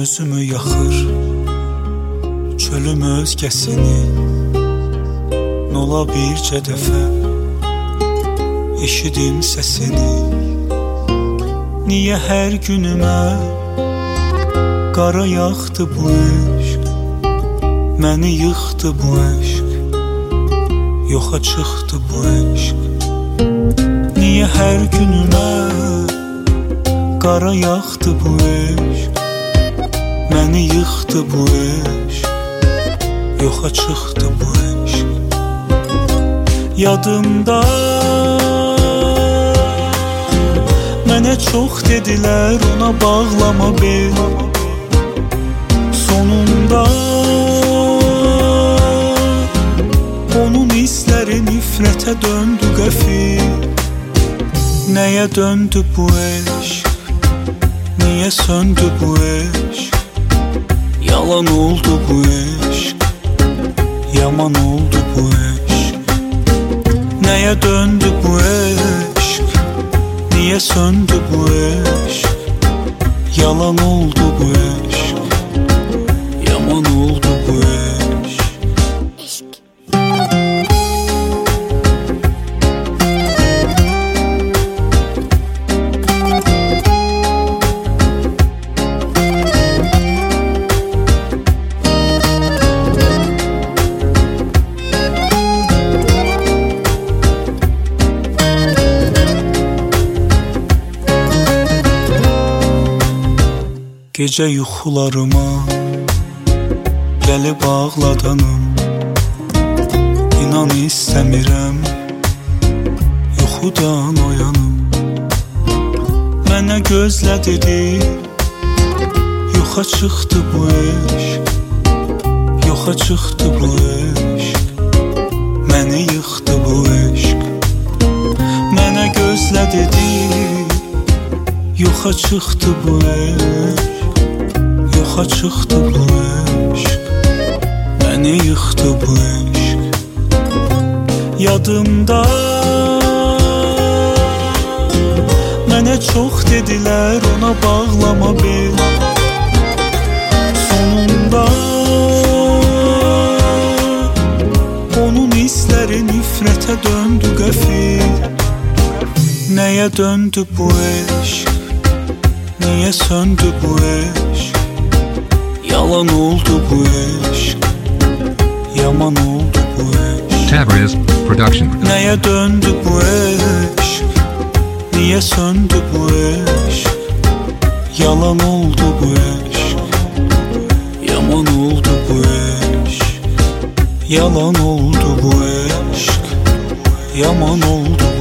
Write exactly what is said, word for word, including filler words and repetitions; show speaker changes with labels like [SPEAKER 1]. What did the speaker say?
[SPEAKER 1] Özümü yaxır çölüm özgəsini, nola bircə dəfə eşidim səsini. Niyə hər günümə qara yaxdı bu eşq, məni yıxdı bu eşq, yoxa çıxdı bu eşq. Niyə hər günümə qara yaxdı bu eşq, məni yıxdı bu eşq, yoxa çıxdı bu eşq. Yadımda mənə çox dedilər, ona bağlama bel. Sonunda onun izləri nifrətə döndü qəfil. Nəyə döndü bu eşq, niyə söndü bu eşq, yalan oldu bu eşq, yaman oldu bu eşq. Nəyə döndü bu eşq, niyə söndü bu eşq, yalan oldu bu eşq, yaman oldu bu eşq. Gecə yuxularıma gəlib ağladanım, İnan istəmirəm yuxudan oyanım. Mənə gözlə dedi, yoxa çıxdı bu eşq, yoxa çıxdı bu eşq, məni yıxdı bu eşq. Mənə gözlə dedi, yoxa çıxdı bu eşq, yoxa çıxdı bu eşq, məni yıxdı bu eşq. Yadımda mənə çox dedilər, ona bağlama bel. Sonunda onun izləri nifrətə döndü qəfil. Nəyə döndü bu eşq, niyə söndü bu eşq, yalan oldu bu eşq, yaman oldu bu eşq.
[SPEAKER 2] Tabriz Production.
[SPEAKER 1] Nəyə döndü bu eşq, niyə söndü bu eşq, yalan oldu bu eşq, yaman oldu bu eşq, yalan oldu bu eşq, yaman oldu.